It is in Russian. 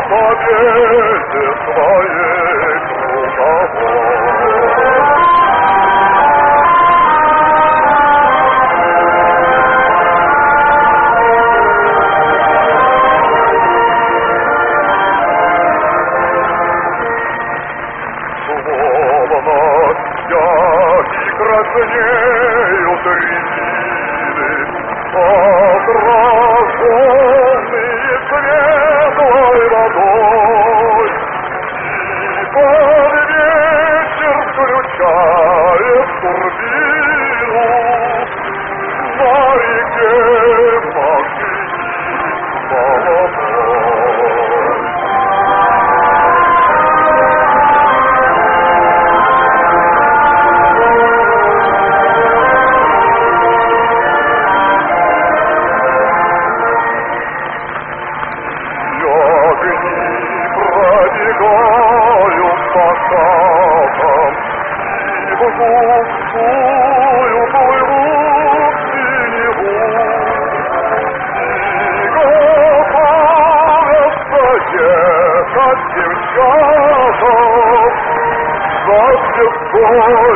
победе своей круговой. Краснеют рябины, отраженные светлой водой, и под вечер включает турбину на реке машинист молодой. Пробегают по шагам, и в густую плывут синеву. И готовы поехать девчатам за звездой.